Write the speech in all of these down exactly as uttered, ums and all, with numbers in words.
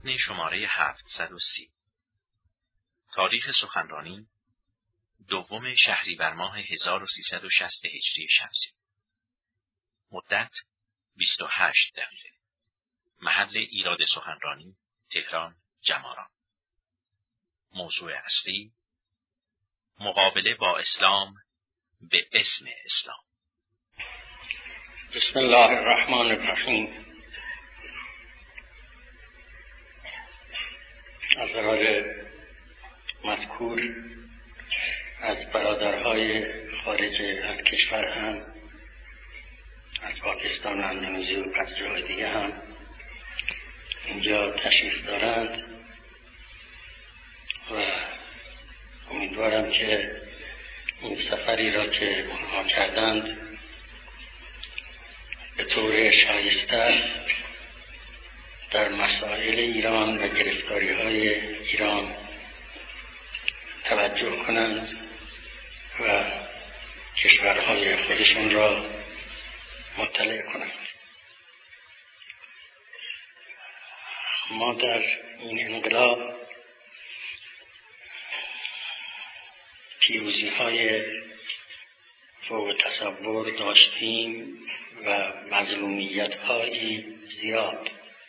متن شماره هفتصد و سی. تاریخ سخنرانی دوم شهریور ماه هزار و سیصد و شصت هجری شمسی. مدت بیست و هشت دقیقه. محل ایراد سخنرانی تهران جماران. موضوع اصلی مقابله با اسلام به اسم اسلام. بسم الله الرحمن الرحیم. از حال مذکور از برادرهای خارج از کشور هم، از پاکستان و اندونزی و از جای دیگه هم اینجا تشریف دارند و امیدوارم که این سفری را که اونها کردند به طور شایسته در مسائل ایران و گرفتاری های ایران توجه کنند و کشورهای خودشون را مطلع کنند. ما در این انقلاب پیروزی های فوق تصور داشتیم و مظلومیت هایی زیاد.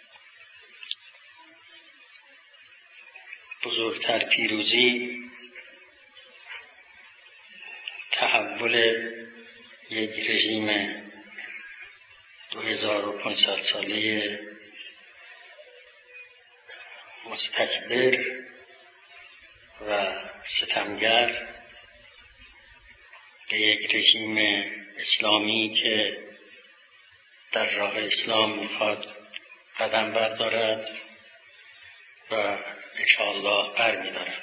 بزرگتر پیروزی تحول یک رژیم دو هزار و پانصد ساله مستکبر و ستمگر به یک رژیم اسلامی که در راه اسلام میخواد قدم بردارد و انشاءالله برمی‌دارد.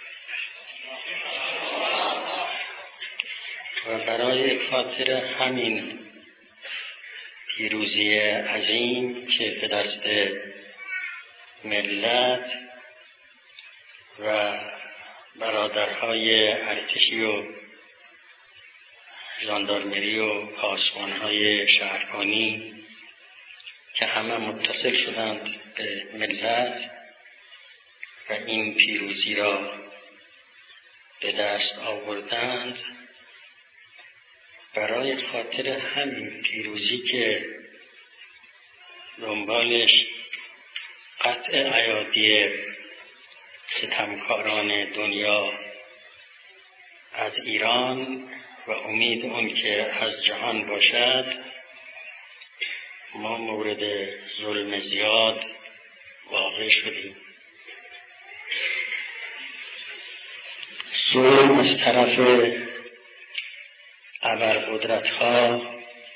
و برای خاطر همین پیروزی عظیم که به دست ملت و برادرهای ارتشی و ژاندارمری و پاسبانهای شهربانی که همه متصل شدند به ملت و این پیروزی را به دست آوردند، برای خاطر همین پیروزی که دنبالش قطع ایادی ستمکاران دنیا از ایران و امید اون که از جهان باشد، ما مورد ظلم زیاد واقع شدیم. ظلم از طرف ابرقدرت‌ها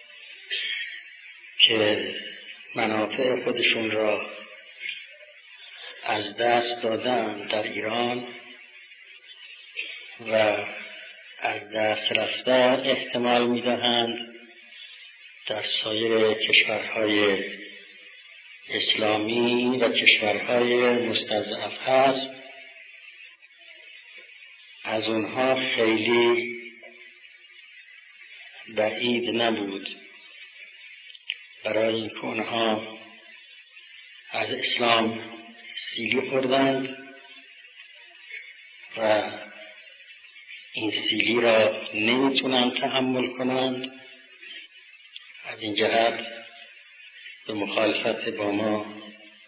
که منافع خودشون را از دست دادن در ایران و از دست رفته احتمال می‌دهند در سایر کشورهای اسلامی و کشورهای مستضعف هست. از اونها خیلی بعید نبود، برای اینکه اونها از اسلام سیلی خوردند و این سیلی را نمیتونند تحمل کنند. از این جهت به مخالفت با ما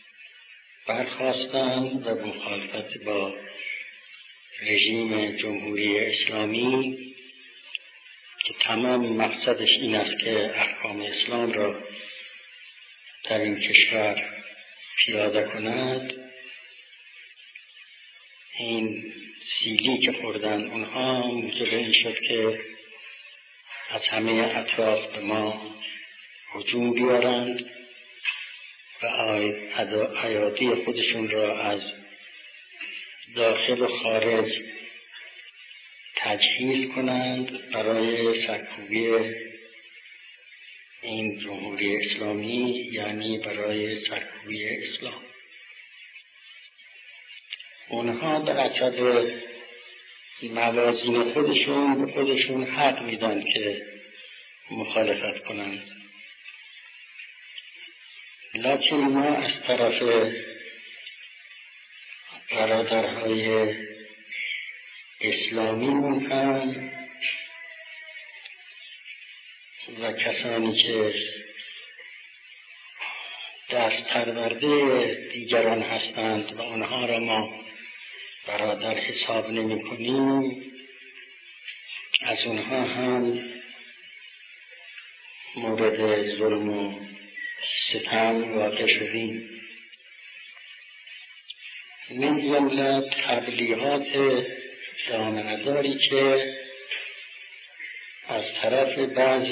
برخاستند و به مخالفت با رژیم جمهوری اسلامی که تمام مقصدش این است که احکام اسلام را در این کشور پیاده کند. این سیلی که خوردن اونها موجب این شد که از همه اطراف به ما هجوم بیارند و ایادی خودشون را از داخل و خارج تجهیز کنند برای سرکوبی این جمهوری اسلامی، یعنی برای سرکوبی اسلام. اونها در عدد موازین خودشون به خودشون حق میدن که مخالفت کنند، لکن ما از طرف برادرهای اسلامیمون هم و کسانی که دست پرورده دیگران هستند و آنها را ما برادر حساب نمی کنیم، از اونها هم مورد ظلم و ستم واقع شدیم. من جمله تبلیغات دامنه‌داری که از طرف بعض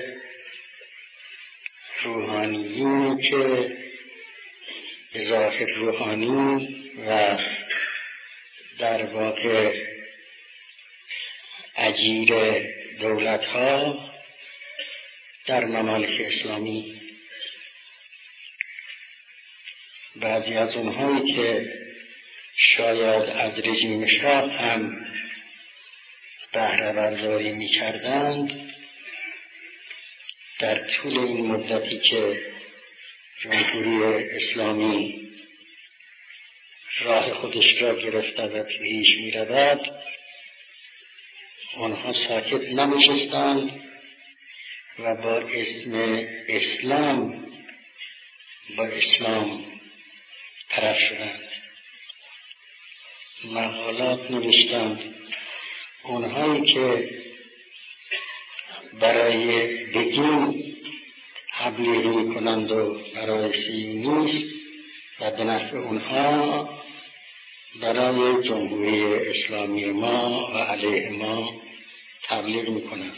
روحانیون که به ظاهر روحانی و در واقع اجیر دولت‌ها در ممالک اسلامی، بعضی از اونهایی که شاید از رژیم شاه هم بهره برداری می کردند، در طول این مدتی که جمهوری اسلامی راه خودش را گرفته و پیش می رود، آنها ساکت ننشستند و با اسم اسلام با اسلام طرف شدند. مقالات نوشتند. اونهایی که برای بدین تبلیغ میکنند و برای صهیونیسم و به نفع اونها برای جمهوری اسلامی ما و علیه ما تبلیغ میکنند.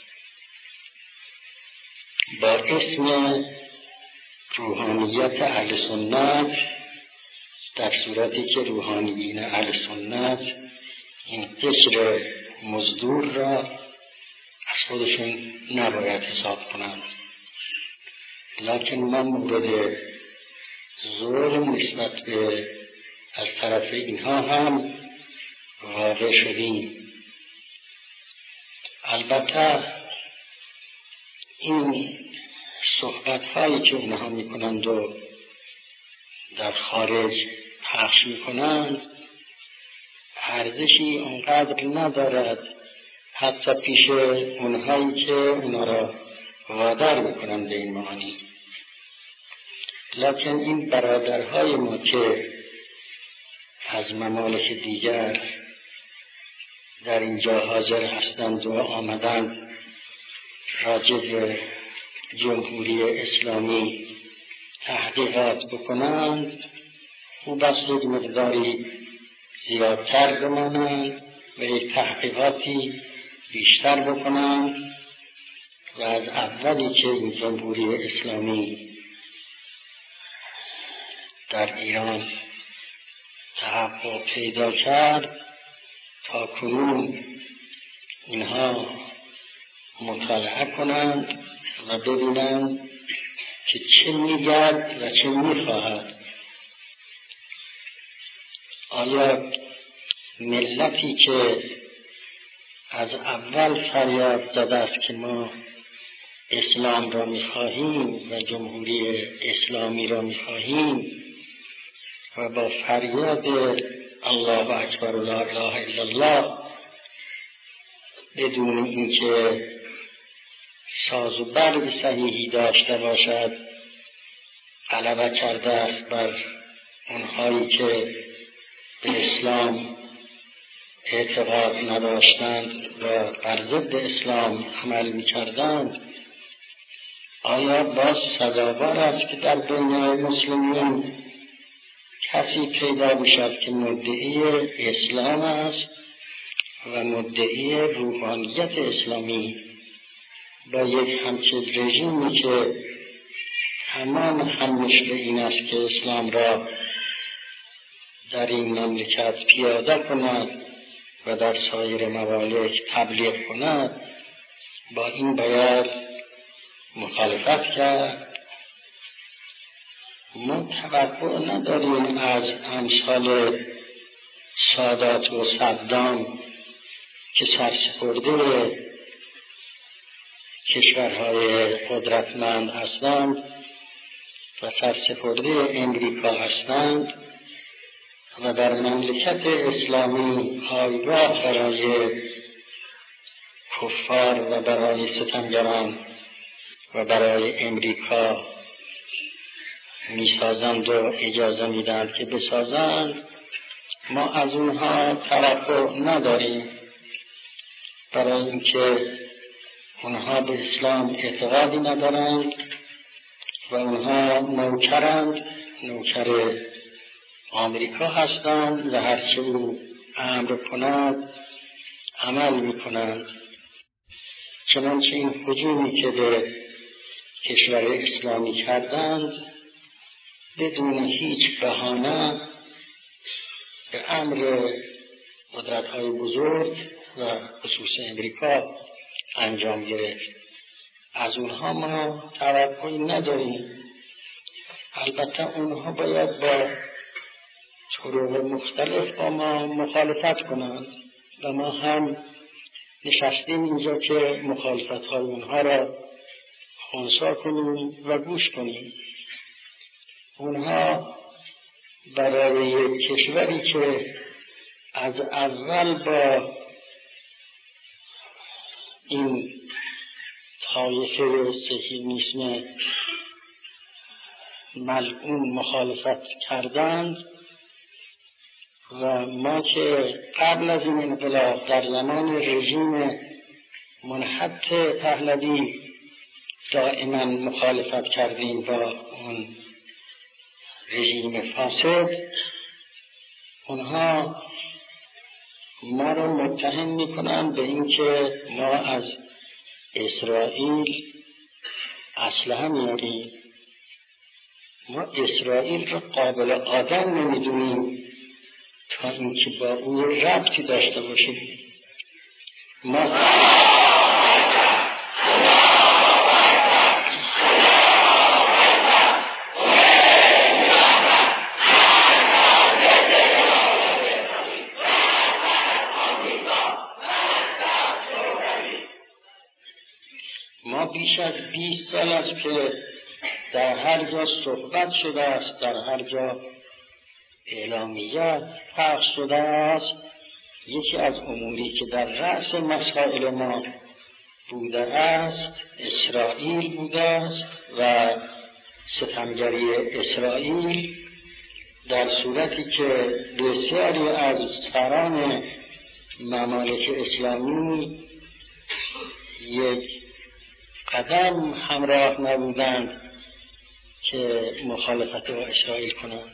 با اسم روحانیت اهل سنت، در صورتی که روحانیین اهل سنت این قشر مزدور را از خودشون نباید حساب کنند، لکن ما مورد ظلم نسبت به از طرف اینها هم واقع شدیم. البته این صحبت هایی که اونها میکنند و در خارج پخش میکنند ارزشی اونقدر ندارد، حتی پیش اونهایی که اونا را وادار میکنند به این معانی. لکن این برادرهای ما که از ممالک دیگر در اینجا حاضر هستند و آمدند راجع به جمهوری اسلامی تحقیقات بکنند، خوب است یک مقداری زیادتر بمانند و یک تحقیقاتی بیشتر بکنند و از اولی که این جمهوری اسلامی در ایران تحقق پیدا کرد تا کنون اینها مطالعه کنند و ببینند که چه میگد و چه میخواهد. آیا ملتی که از اول فریاد زده است که ما اسلام را میخواهیم و جمهوری اسلامی را میخواهیم و با فریاد الله اکبر و لا اله الا الله بدون اینکه ساز و برگ صحیحی داشته باشد غلبه کرده است بر اونهایی که به اسلام اعتقاد نداشتند و بر ضد اسلام عمل می‌کردند؟ آیا باز سزاوار است که در دنیای مسلمین کسی پیدا بشد که مدعی اسلام است و مدعی روحانیت اسلامی با یک همچین رژیمی که تمام همش به این است که اسلام را در این مملکت پیاده کند و در سایر ممالک تبلیغ کند، با این باید مخالفت کرد؟ ما توقع نداریم از امثال سادات و صدام که سرسپرده کشورهای قدرتمند هستند و سرسپرده امریکا هستند و در مملکت اسلامی پایگاه برای کفار و برای ستمگران و برای امریکا میسازند و اجازه میدند که بسازند، ما از اونها توقع نداریم، برای اینکه اونها به اسلام اعتقادی ندارند و اونها نوکرند، نوکر آمریکا هستند و هرچه او امر کند عمل میکنند. چنانچه این هجومی که به کشور اسلامی کردند بدون هیچ بهانه به امر قدرت‌های بزرگ و خصوص امریکا انجام گرفت. از اونها ما توقعی نداریم. البته اونها باید با طرق مختلف با ما مخالفت کنند و ما هم نشستیم اینجا که مخالفت‌های اونها را خنثی کنیم و گوش کنیم. اونها برای یک کشوری که از اول با این طایفه صهیونیسم ملعون مخالفت کردند و ما که قبل از این انقلاب در زمان رژیم منحط پهلوی دائما مخالفت کردیم با اون رژیم فاسد، اونها ما را متهم میکنند به اینکه ما از اسرائیل اسلحه میاریم. ما اسرائیل را قابل آدم نمیدونیم تا اینکه با اون ربطی داشته باشیم. ما ما بیش از بیست سال است که در هر جا صحبت شده است، در هر جا اعلامیه پخش شده است، یکی از اموری که در رأس مسائل ما بوده است اسرائیل بوده است و ستمگری اسرائیل، در صورتی که بسیاری از سران ممالک اسلامی یک قدم همراه نبودند که مخالفت با اسرائیل کنند.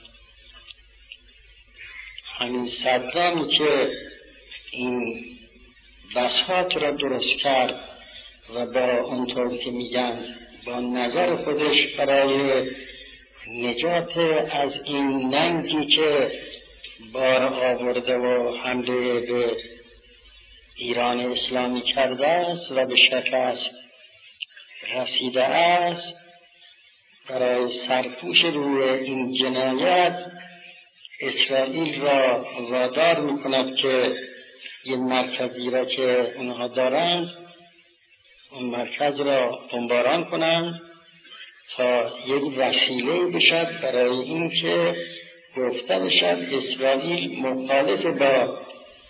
همین صدامی که این بساط را درست کرد و با اونطور که میگن با نظر خودش برای نجات از این ننگی که بار آورده و حمله به ایران اسلامی کرده است و به شکست رسیده است، برای سرپوش روی این جنایت اسرائیل را وادار میکند که یه مرکزی را که اونها دارند اون مرکز را بمباران کنند تا یک وسیله بشد برای اینکه گفته بشد اسرائیل مخالف با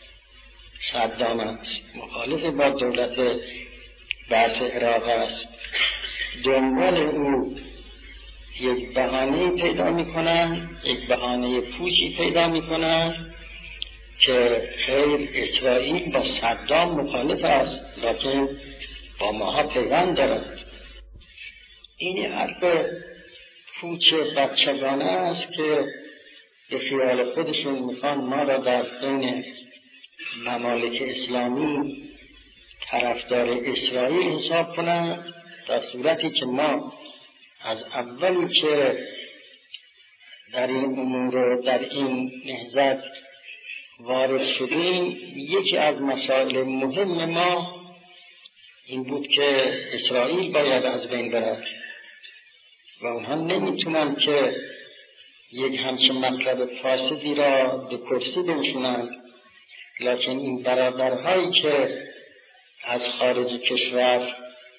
صدام است، مخالف با دولت بعث عراق است. دنبال او یک بهانه پیدا میکنن، یک بهانه پوچی پیدا میکنن که خیر اسرائیل با صدام مخالف است لیکن با ماها پیوند دارد. این حرف پوچ بچگانه است که به خیال خودشون میخوان ما را در بین ممالک اسلامی طرفدار اسرائیل حساب کنند، در صورتی که ما از اولی که در این امور در این نهضت وارد شدیم یکی از مسائل مهم ما این بود که اسرائیل باید از بین برد و اونها نمیتونن که یک همچین مطلب فاسدی را به کرسی بنشونند، لکن این برادرهایی که از خارج کشور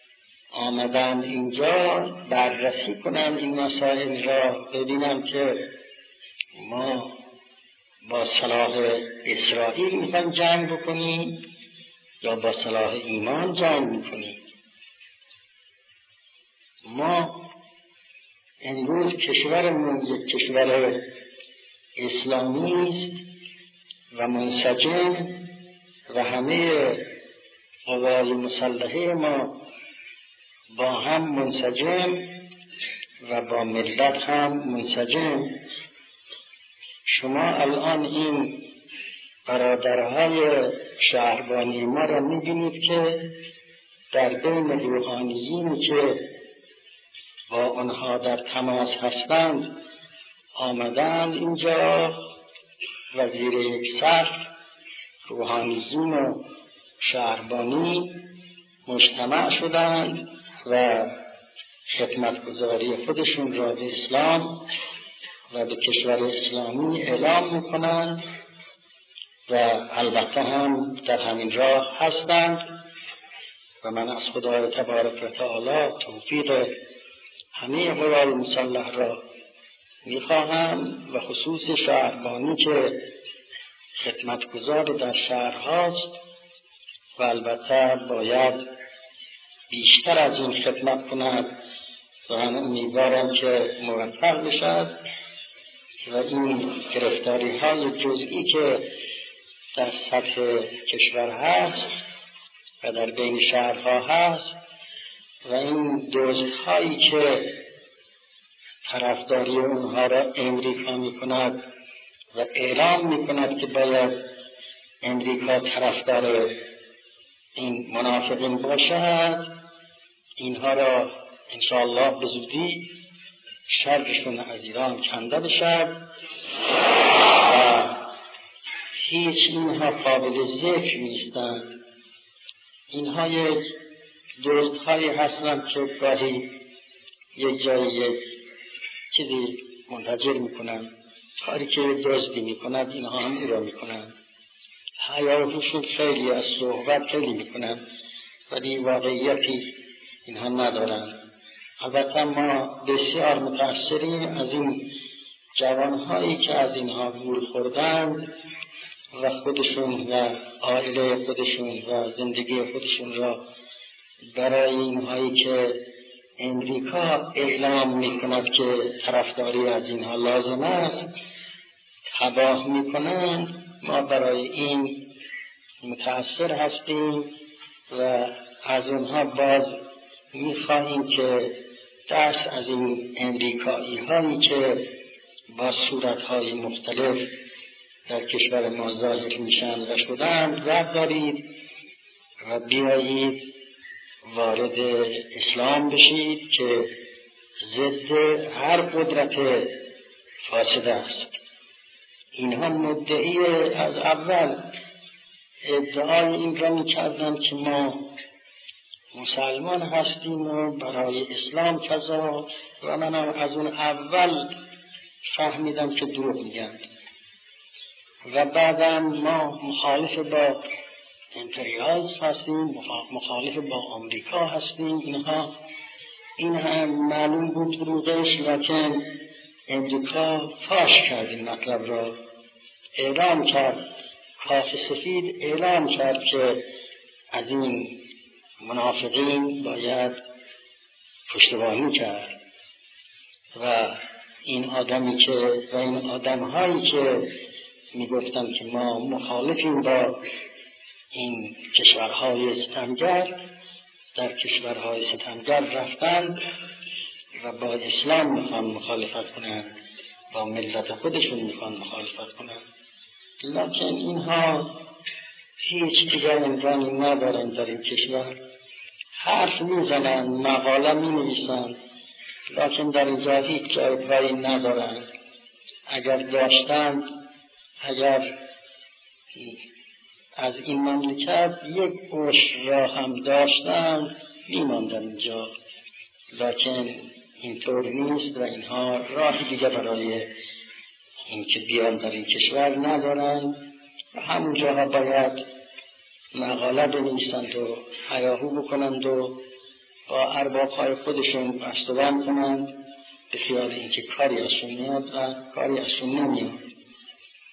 آمدن اینجا بررسی کنند این مسائل را، ببینم که ما با سلاح اسرائیل میخواین جنگ بکنید یا با سلاح ایمان جنگ میکنید؟ ما امروز کشورمون یک کشور اسلامی است و منسجم و همه قوای مسلحه ما با هم منسجم و با ملت هم منسجم. شما الان این برادرهای شهربانی ما را میبینید که در بین روحانیینی که با آنها در تماس هستند آمدند اینجا و زیر یک سقف روحانیین و شهربانی مجتمع شدند و خدمتگزاری خودشون را به اسلام و به کشور اسلامی اعلام میکنند و البته هم در همین راه هستند و من از خدای تبارک و تعالی توفیق همه قوای مسلح را میخواهم و خصوص شهربانی که خدمتگزار در شهرهاست و البته باید بیشتر از این خدمت کند و من امیدوارم که موفق بشد و این گرفتاری های جزئی که در سطح کشور هست و در بین شهرها هست و این دزد هایی که طرفداری اونها را امریکا می کند و اعلام می کند که باید امریکا طرفدار این منافقین باشد، اینها را انشاءالله به زودی شرشون از ایران کنده بشد و هیچ اینها قابل ذکر نیستند. اینها یک دزدهایی هستند که گاهی یک جای یک چیزی منتجر میکنند، کاری که دزدی میکند اینها هم او را میکنند، حیاهوشون خیلی از صحبت خیلی میکنند ولی واقعیتی اینها ندارند. البته ما بسیار متأثریم از این جوانهایی که از اینها گول خوردند و خودشون و عائله خودشون و زندگی خودشون را برای اینهایی که امریکا اعلام میکند که طرفداری از اینها لازم است تباه میکنند. ما برای این متأثر هستیم و از اونها باز میخواهیم که دست از این امریکایی هایی که با صورت های مختلف در کشور ما ظاهر میشن و شدند بردارید و بیایید وارد اسلام بشید که ضد هر قدرت فاسد است. اینها مدعی از اول ادعای این را میکردند که ما مسلمان هستیم و برای اسلام کذا و من از اون اول فهمیدم که دروغ میگن و بعدم ما مخالف با امپریالیسم هستیم، مخالف با آمریکا هستیم. اینها این هم معلوم بود دروغش، لکن امریکا فاش کرد این مطلب را، اعلام کرد، کاخ سفید اعلام کرد که از این منافقین باید پشتیبانی کرد و این آدمی که و این آدم‌هایی که میگفتند که ما مخالفیم با این کشورهای ستمگر در کشورهای ستمگر رفتند و با اسلام میخوان مخالفت کنند، با ملت خودشون میخوان مخالفت کنند، لکن اینها هیچ دیگر امکانی ندارند در این کشور. حرف میزنند، مقاله مینویسند، لکن در اینجا هیچ جای پایی ندارند. اگر داشتند، اگر از این مملکت یک عشر را هم داشتند میماندن اینجا، لکن اینطور نیست و اینها راه دیگه برای این که بیان در این کشور ندارند و همونجاها باید مقاله بنویسند و هیاهو بکنند و با ارباب‌های خودشون بسته‌بند کنند به خیال اینکه کاری ازشون میاد و کاری ازشون نمیاد.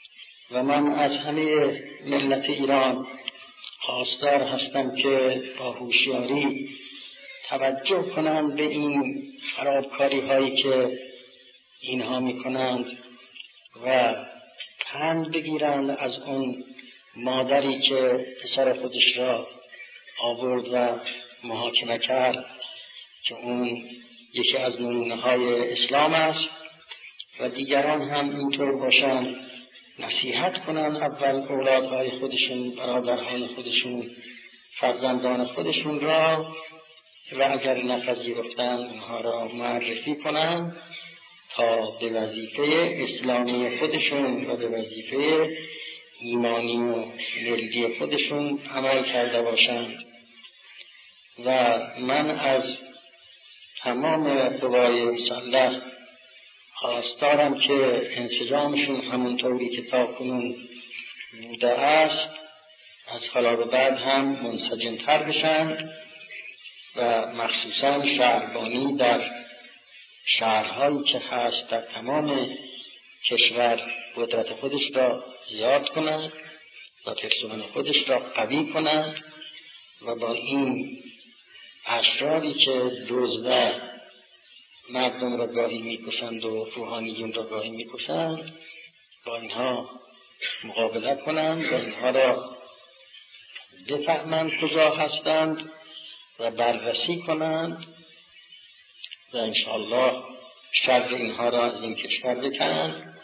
و من از همه ملت ایران خواستار هستم که با هوشیاری توجه کنند به این خرابکاری هایی که اینها می کنند و پند بگیرند از اون مادری که پسر خودش را آورد و محاکمه کرد که اون یکی از نمونه های اسلام است و دیگران هم اینطور باشند، نصیحت کنند اول اولادهای خودشون، برادرهای خودشون، فرزندان خودشون را و اگر نپذیرفتند اونها را معرفی کنند تا به وظیفه اسلامی خودشون و به وظیفه ایمانی و ملی خودشون عمل کرده باشند. و من از تمام قوای مسلح خواستارم که انسجامشون همونطوری که تاکنون بوده است از حالا به بعد هم منسجم‌تر بشن و مخصوصا شهربانی در شهرهایی که هست در تمام کشور قدرت خودش را زیاد کنند و پرسنل خودش را قوی کنند و با این اشراری که دزد مردم را گاهی میکشند و روحانیون را گاهی میکشند با اینها مقابله کنند و اینها را بفهمند کجا هستند و بررسی کنند و انشاءالله شر اینها را از این کشور بکنند.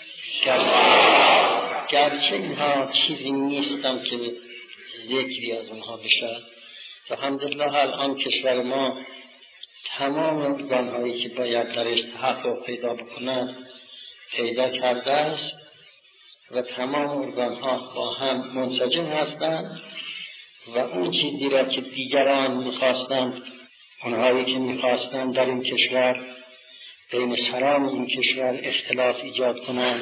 گرچه اینها چیزی نیستند که ذکری از اونها بشد و الحمدلله الان کشور ما تمام ارگان‌هایی که باید درش تحقق پیدا بکنند پیدا کرده است و تمام ارگان‌ها با هم منسجم هستند و اون چیزی را که دیگران می‌خواستند، اونهایی که می‌خواستند در این کشور بین سران این کشور اختلاف ایجاد کنند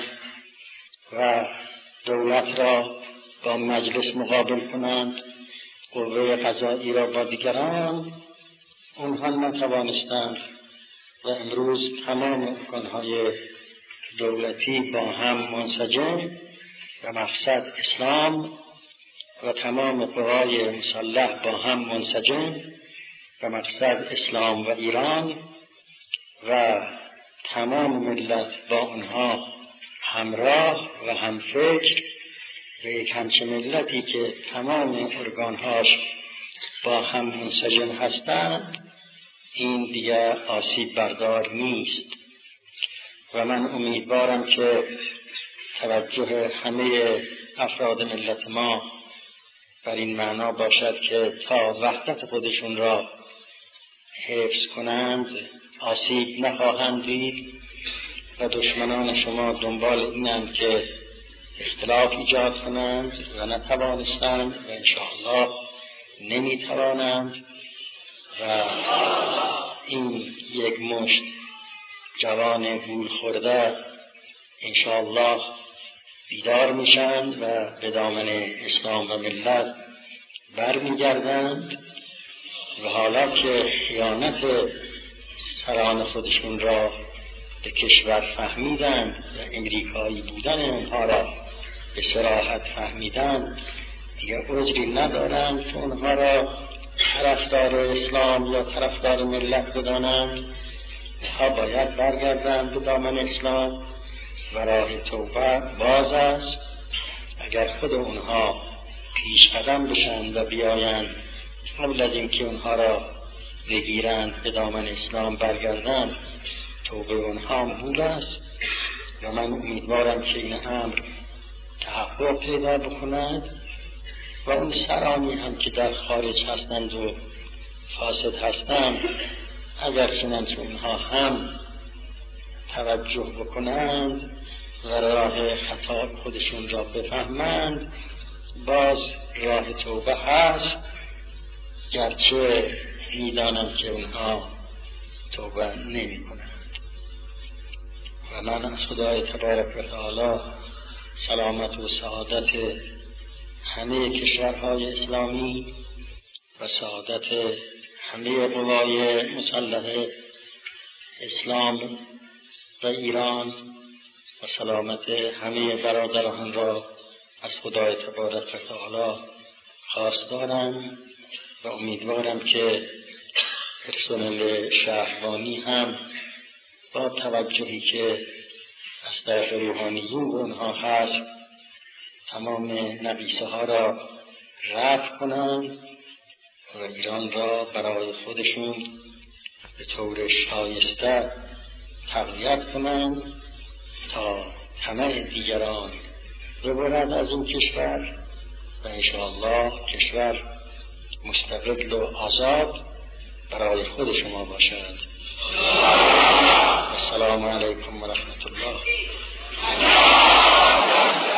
و دولت را با مجلس مقابل کنند، قوه قضایی را با دیگران، اونها نتوانستند و امروز تمام ارگان‌های دولتی با هم منسجم و مقصد اسلام و تمام قوای مسلح با هم منسجم و مقصد اسلام و ایران و تمام ملت با اونها همراه و همفکر و یک همچه ملتی که تمام ارگانهاش با هم منسجم هستند، این دیگر آسیب بردار نیست و من امیدوارم که توجه همه افراد ملت ما بر این معنا باشد که تا وحدت خودشون را حفظ کنند آسیب نخواهند دید و دشمنان شما دنبال اینند که اختلاف ایجاد کنند و نتوانستند و انشاءالله نمیتوانند و این یک مشت جوان گول خورده انشاءالله بیدار میشند و به دامن اسلام و ملت برمیگردند و حالا که خیانت سران خودشون را به کشور فهمیدند و امریکایی بودن اونها را به صراحت فهمیدند، دیگر عذری ندارند که اونها را طرفدار اسلام یا طرفدار ملت بدانند. اونها باید برگردند به دامن اسلام و راه توبه باز است. اگر خود اونها پیش قدم بشن و بیایند قبل از اینکه اونها را بگیرند به دامن اسلام برگردند، توبه اونها مهول است و من امیدوارم که این امر تحقق پیدا بکند و اون سرانی هم که در خارج هستند و فاسد هستند اگر چنانچه اونها هم توجه بکنند و راه خطا خودشون را بفهمند، باز راه توبه هست، گرچه میدانم که اونها توبه نمی کنند. و من از خدای تبارک و تعالی سلامت و سعادت همه کشورهای اسلامی و سعادت همه قوای مسلح اسلام و ایران و سلامت همه برادران را از خدای تبارک و تعالی خواستارم و امیدوارم که پرسنل شهربانی هم با توجهی که از طرف روحانیون به اونها هست تمام نقیصه ها را رفع کنند و ایران را برای خودشون به طور شایسته تقویت کنند تا طمع دیگران ببرد از این کشور و انشاءالله کشور مستقل و آزاد برای خود شما باشد. السلام علیکم و رحمت الله.